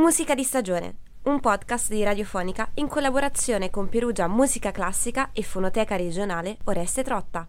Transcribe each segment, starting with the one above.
Musica di stagione, un podcast di Radiofonica in collaborazione con Perugia Musica Classica e Fonoteca Regionale Oreste Trotta.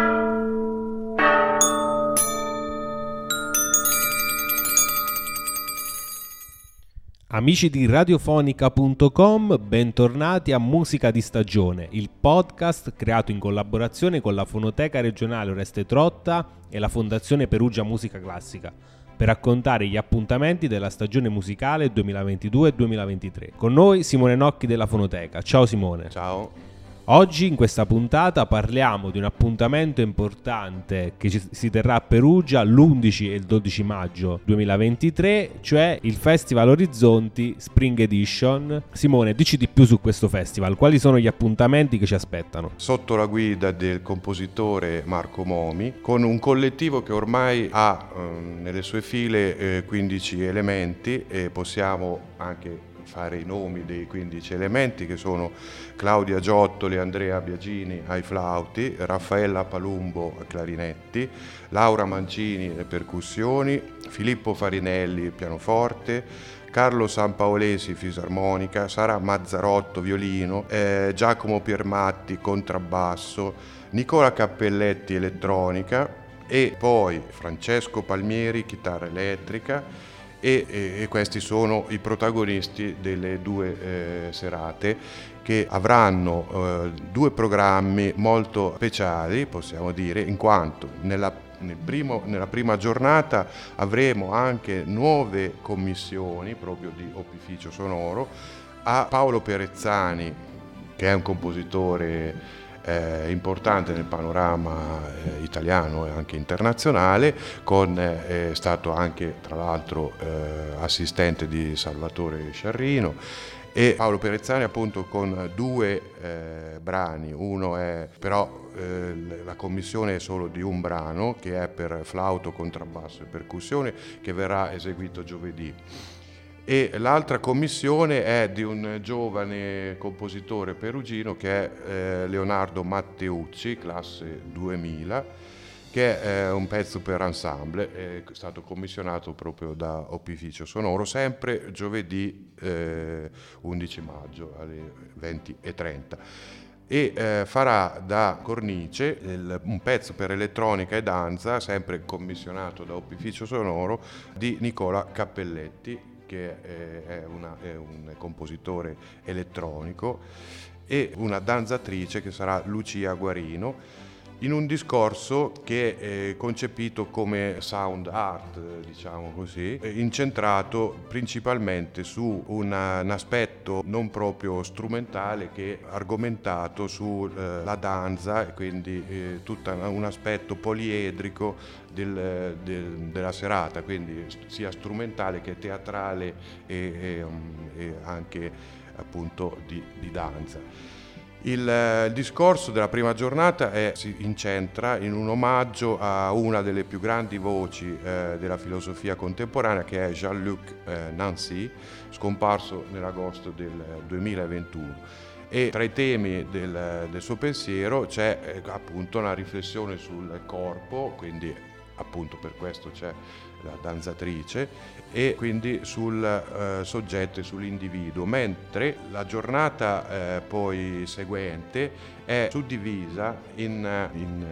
Amici di radiofonica.com, bentornati a Musica di Stagione, il podcast creato in collaborazione con la Fonoteca Regionale Oreste Trotta e la Fondazione Perugia Musica Classica per raccontare gli appuntamenti della stagione musicale 2022-2023. Con noi Simone Nocchi della Fonoteca. Ciao Simone. Ciao. Oggi in questa puntata parliamo di un appuntamento importante che si terrà a Perugia l'11 e il 12 maggio 2023, cioè il Festival Orizzonti Spring Edition. Simone, dici di più su questo festival, quali sono gli appuntamenti che ci aspettano? Sotto la guida del compositore Marco Momi, con un collettivo che ormai ha nelle sue file 15 elementi e possiamo anche fare i nomi dei 15 elementi, che sono Claudia Giottoli, Andrea Biagini ai flauti, Raffaella Palumbo ai clarinetti, Laura Mancini alle percussioni, Filippo Farinelli pianoforte, Carlo Sampaolesi fisarmonica, Sara Mazzarotto violino, Giacomo Piermatti contrabbasso, Nicola Cappelletti elettronica e poi Francesco Palmieri chitarra elettrica. E questi sono i protagonisti delle due serate, che avranno due programmi molto speciali, possiamo dire, in quanto nella prima giornata avremo anche nuove commissioni proprio di opificio sonoro a Paolo Perezzani, che è un compositore importante nel panorama italiano e anche internazionale, è stato anche tra l'altro assistente di Salvatore Sciarrino, e Paolo Perezzani appunto con due brani. Uno è però la commissione è solo di un brano, che è per flauto, contrabbasso e percussione, che verrà eseguito giovedì. E l'altra commissione è di un giovane compositore perugino che è Leonardo Matteucci, classe 2000, che è un pezzo per ensemble, è stato commissionato proprio da Opificio Sonoro, sempre giovedì 11 maggio alle 20:30. E farà da cornice un pezzo per elettronica e danza, sempre commissionato da Opificio Sonoro, di Nicola Cappelletti, che è un compositore elettronico, e una danzatrice che sarà Lucia Guarino, in un discorso che è concepito come sound art, diciamo così, incentrato principalmente su un aspetto non proprio strumentale, che è argomentato sulla danza, e quindi tutto un aspetto poliedrico della serata, quindi sia strumentale che teatrale e anche appunto di danza. Il discorso della prima giornata si incentra in un omaggio a una delle più grandi voci della filosofia contemporanea, che è Jean-Luc Nancy, scomparso nell'agosto del 2021. E tra i temi del suo pensiero c'è appunto una riflessione sul corpo, quindi appunto per questo c'è la danzatrice, e quindi sul soggetto e sull'individuo, mentre la giornata poi seguente è suddivisa in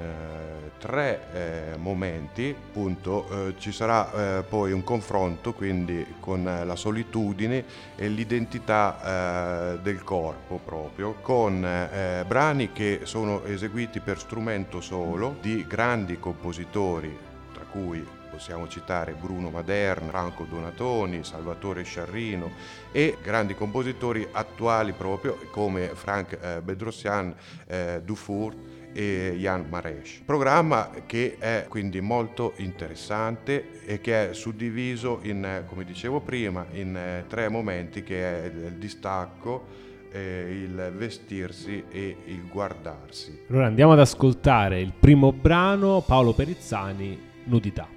tre momenti. Appunto ci sarà poi un confronto quindi con la solitudine e l'identità del corpo proprio, con brani che sono eseguiti per strumento solo di grandi compositori, tra cui possiamo citare Bruno Maderna, Franco Donatoni, Salvatore Sciarrino, e grandi compositori attuali proprio come Frank Bedrosian, Dufour e Jan Maresch. Programma che è quindi molto interessante e che è suddiviso come dicevo prima, in tre momenti, che è il distacco, il vestirsi e il guardarsi. Allora andiamo ad ascoltare il primo brano, Paolo Perezzani, Nudità.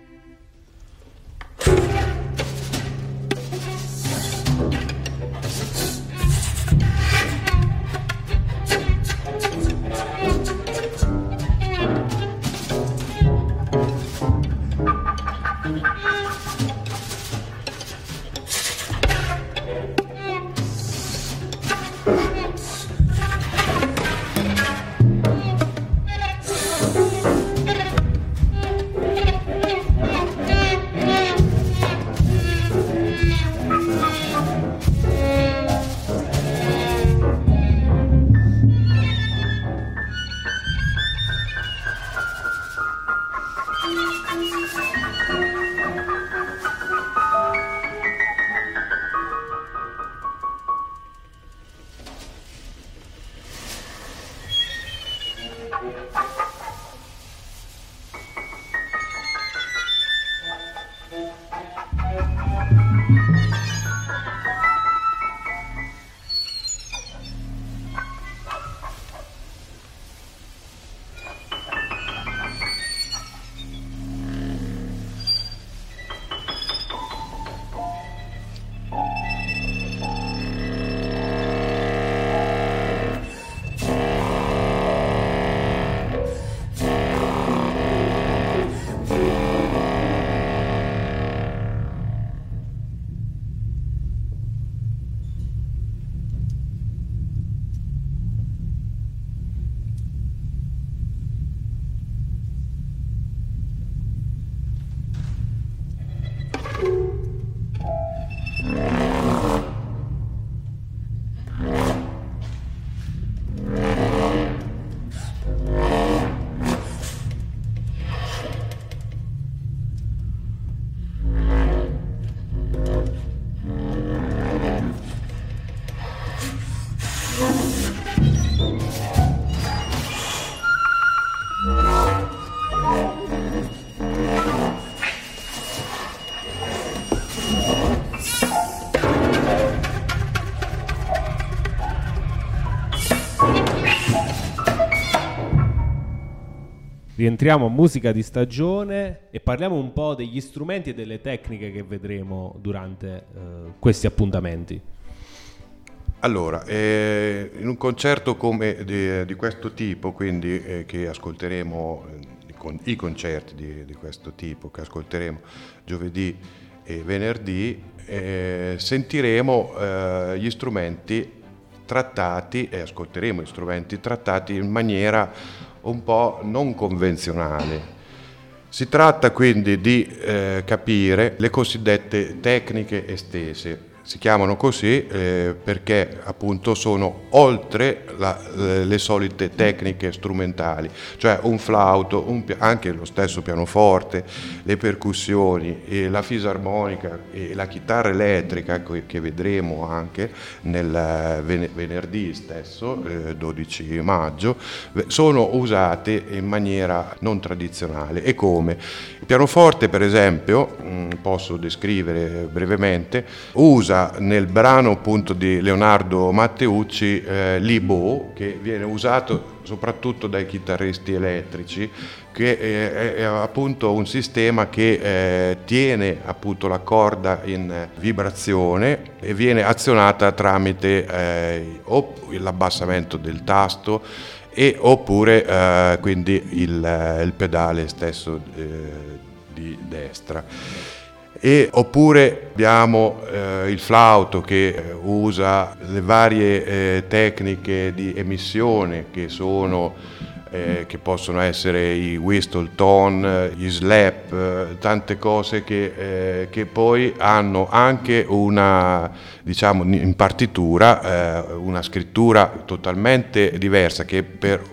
Rientriamo a musica di stagione e parliamo un po' degli strumenti e delle tecniche che vedremo durante questi appuntamenti. Allora, in un concerto come di questo tipo, quindi che ascolteremo, i concerti di questo tipo che ascolteremo giovedì e venerdì, sentiremo gli strumenti trattati e ascolteremo gli strumenti trattati in maniera un po' non convenzionale. Si tratta quindi di capire le cosiddette tecniche estese. Si chiamano così perché appunto sono oltre le solite tecniche strumentali, cioè un flauto, anche lo stesso pianoforte, le percussioni, e la fisarmonica e la chitarra elettrica che vedremo anche nel venerdì stesso, 12 maggio, sono usate in maniera non tradizionale. E come? Il pianoforte, per esempio, posso descrivere brevemente, usa nel brano appunto di Leonardo Matteucci l'I-Bow, che viene usato soprattutto dai chitarristi elettrici, che è appunto un sistema che tiene appunto la corda in vibrazione e viene azionata tramite o l'abbassamento del tasto oppure quindi il pedale stesso di destra. Oppure abbiamo il flauto che usa le varie tecniche di emissione che possono essere i whistle tone, gli slap, tante cose che poi hanno anche diciamo in partitura, una scrittura totalmente diversa che per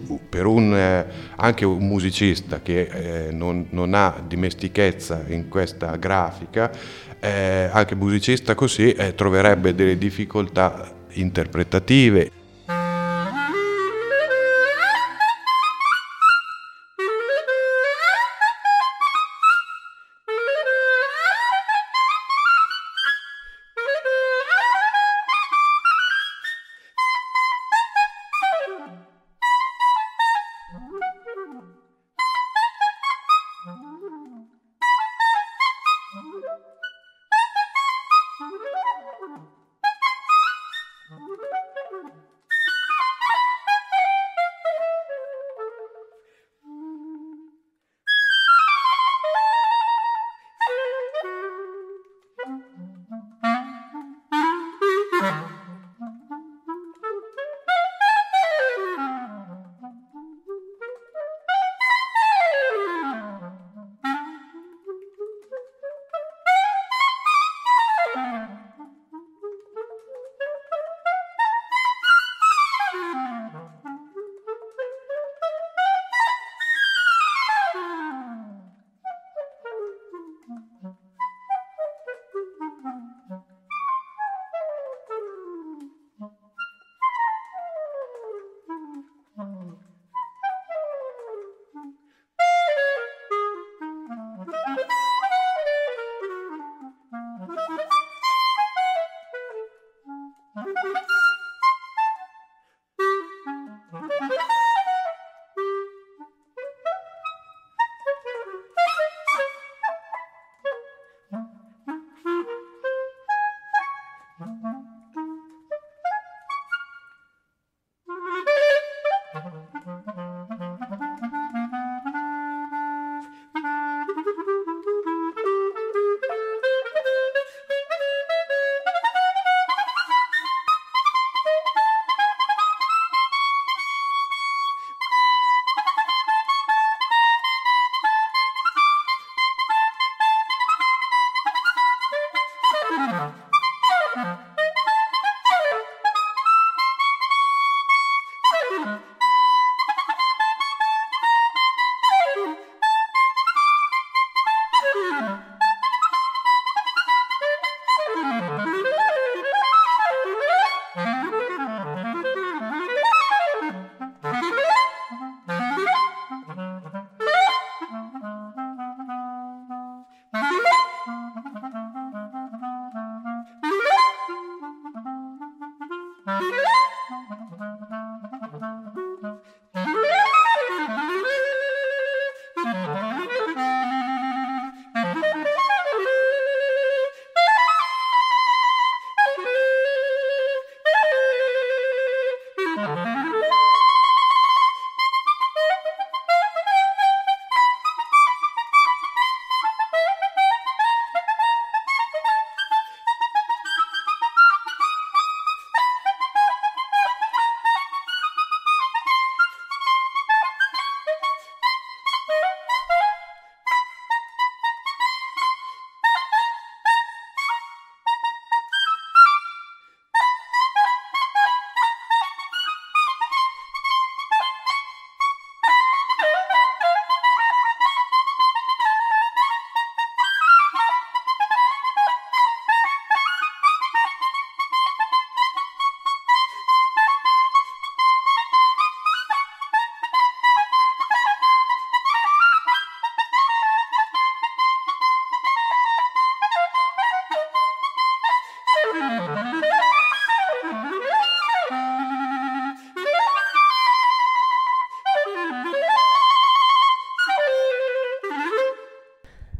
anche un musicista che non ha dimestichezza in questa grafica, anche musicista così troverebbe delle difficoltà interpretative.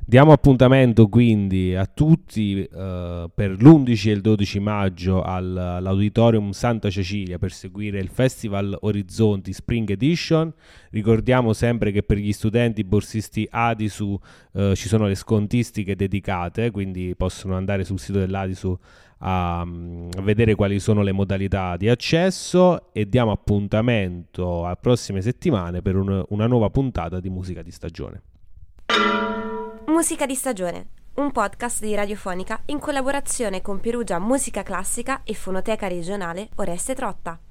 Diamo appuntamento quindi a tutti per l'11 e il 12 maggio all'Auditorium Santa Cecilia per seguire il Festival Orizzonti Spring Edition. Ricordiamo sempre che per gli studenti borsisti Adisu ci sono le scontistiche dedicate, quindi possono andare sul sito dell'Adisu a vedere quali sono le modalità di accesso, e diamo appuntamento a prossime settimane per una nuova puntata di Musica di Stagione. Musica di Stagione, un podcast di Radiofonica in collaborazione con Perugia Musica Classica e Fonoteca Regionale Oreste Trotta.